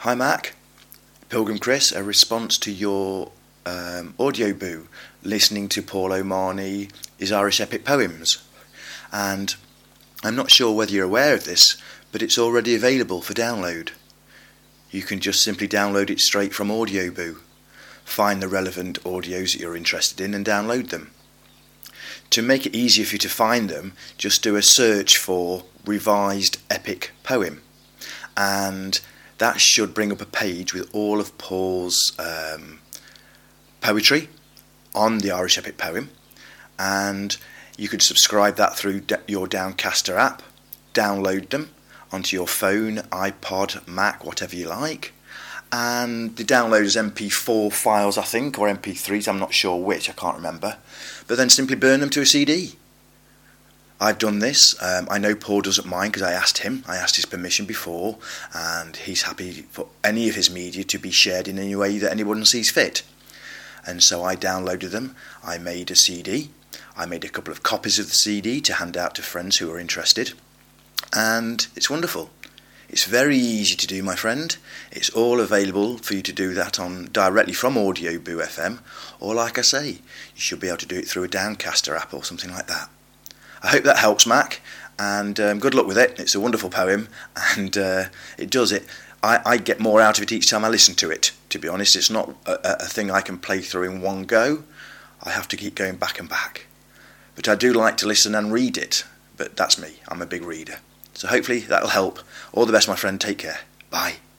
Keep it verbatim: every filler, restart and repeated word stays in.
Hi Mac, Pilgrim Chris, a response to your um, audio boo listening to Paul O'Mahony, his Irish epic poems. And I'm not sure whether you're aware of this, but it's already available for download. You can just simply download it straight from Audioboo. Find the relevant audios that you're interested in and download them. To make it easier for you to find them, just do a search for Revised Epic Poem, and that should bring up a page with all of Paul's um, poetry on the Irish Epic Poem, and you could subscribe that through your Downecaster app, download them onto your phone, iPod, Mac, whatever you like, and the download is M P four files, I think, or M P threes, I'm not sure which, I can't remember, but then simply burn them to a C D. I've done this. Um, I know Paul doesn't mind because I asked him, I asked his permission before, and he's happy for any of his media to be shared in any way that anyone sees fit. And so I downloaded them, I made a C D, I made a couple of copies of the C D to hand out to friends who are interested, and it's wonderful. It's very easy to do, my friend. It's all available for you to do that on directly from Audioboo F M, or like I say, you should be able to do it through a Downecaster app or something like that. I hope that helps, Mac, and um, good luck with it. It's a wonderful poem, and uh, it does it. I, I get more out of it each time I listen to it, to be honest. It's not a, a thing I can play through in one go. I have to keep going back and back. But I do like to listen and read it, but that's me. I'm a big reader. So hopefully that'll help. All the best, my friend. Take care. Bye.